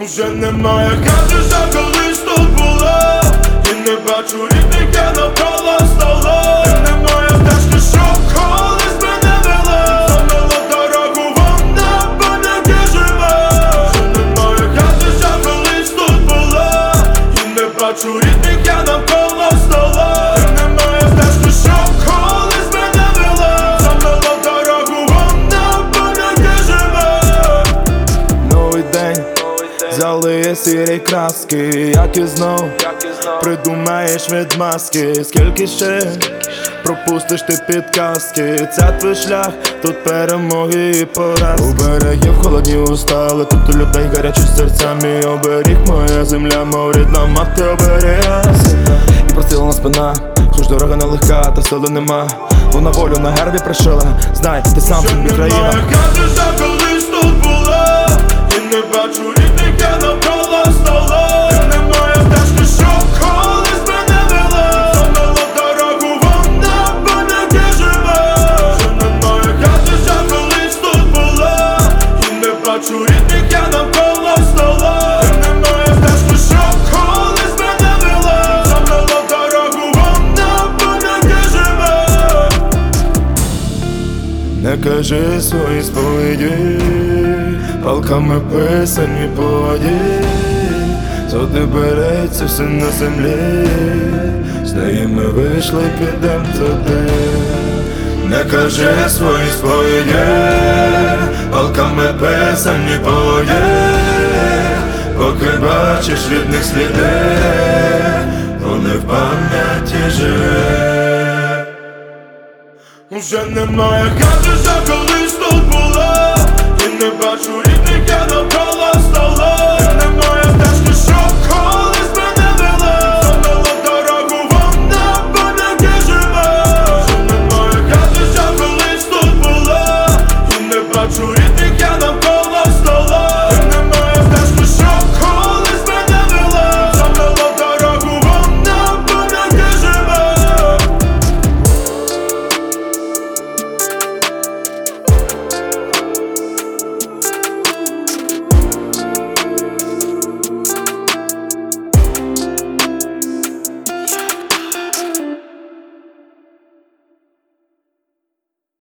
Уже немає хати, що колись тут була, і не бачу рідних, я навколо стола. І немає стежки, що колись мене вела, замила дорогу, вона в пам'яті живе. Вже немає хати, що колись тут була, і не бачу рідних, я навколо стола. І немає стежки, що колись мене вела, замила дорогу, вона в пам'яті живе. Новий день, залиє сірі краски, як і знов придумаєш відмазки. Скільки ще пропустиш ти підказки? Це твій шлях, тут перемоги і поразки. У берегів холодні уста, але тут у людей гарячі серця. Мій оберіг, моя земля, мов рідна мати оберіга. І прострілена спина, хоч дорога нелегка, та сили нема. Вона волю на гербі пришила, знай, ти сам собі країна. Немає хати, що колись тут була, і не бачу рідних, я навколо стола. І немає стежки, що колись мене вела, замила дорогу, вона в пам'яті живе. Вже немає хати, що колись тут була, і не бачу рідних, я навколо стола. І немає стежки, що колись мене вела, замила дорогу, вона в пам'яті живе. Не кажи свої сповіді, палками писані по воді. Туди береться все на землі, з неї ми вийшли, підем туди. Не кажи свої сповіді, палками писані по воді. Поки бачиш рідних сліди, вони в пам'яті живе. Уже немає хати, що